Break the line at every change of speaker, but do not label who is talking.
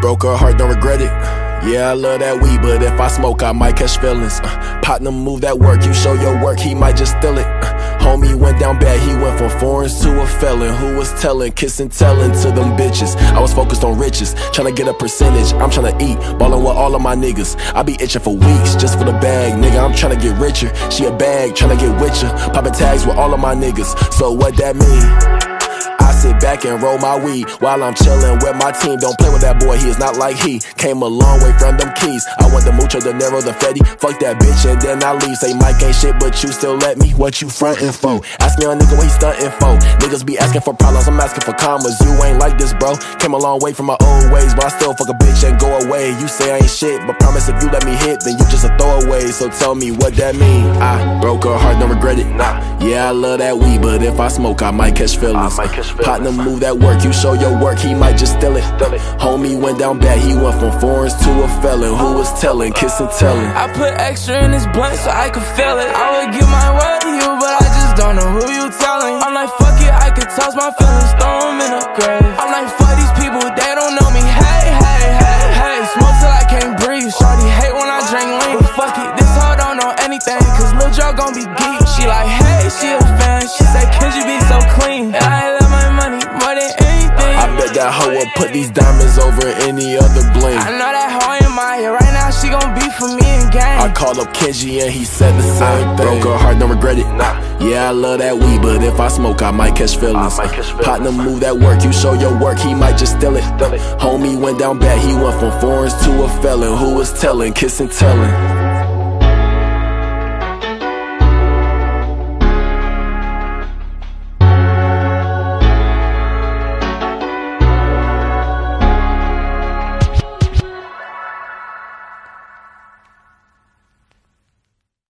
broke her heart, don't regret it. Yeah, I love that weed, but if I smoke, I might catch feelings. Partner move that work, you show your work, he might just steal it. Homie went down bad, he went from foreigns to a felon. Who was telling, kissing, telling to them bitches. I was focused on riches, tryna get a percentage. I'm tryna eat, ballin' with all of my niggas. I be itching for weeks, just for the bag, nigga. I'm tryna get richer, she a bag, tryna get with ya. Poppin' tags with all of my niggas, so what that mean? I sit back and roll my weed while I'm chillin' with my team. Don't play with that boy, he is not like he came a long way from them keys. I want the mucho, the Nero, the Fetty. Fuck that bitch and then I leave. Say Mike ain't shit, but you still let me. What you frontin' for? Ask me a nigga what he stuntin' for. Niggas be asking for problems, I'm asking for commas. You ain't like this, bro. Came a long way from my old ways, but I still fuck a bitch and go away. You say I ain't shit, but promise if you let me hit, then you just a throwaway. So tell me what that mean. I broke her heart, don't regret it. Nah. Yeah, I love that weed, but if I smoke, I might catch feelings. Partner move that work, you show your work, he might just steal it. Homie went down bad, he went from foreigns to a felon. Who was telling, kissing, telling.
I put extra in this blunt so I could feel it. I would give my word to you, but I just don't know who you telling. I'm like, fuck it, I could toss my feelings, throw them in a grave. I'm like, fuck these people, they don't know me. Hey, hey, hey, hey. Smoke till I can't breathe. Shorty hate when I drink lean. But fuck it, this hoe don't know anything, cause Lil Joe gon' be geek. She like, hey, she a fan. She say, could you be so clean? And I love my money more than anything.
I bet that hoe will put these diamonds over any other bling.
I know that hoe in my head right now, she gon' be for me in game.
I called up Kenji and he said the same thing. Broke her heart, don't regret it. Nah. Yeah, I love that weed, but if I smoke, I might catch feelings. Partner move that work, you show your work, he might just steal it. Homie went down bad, he went from foreigns to a felon. Who was telling, kissing, telling.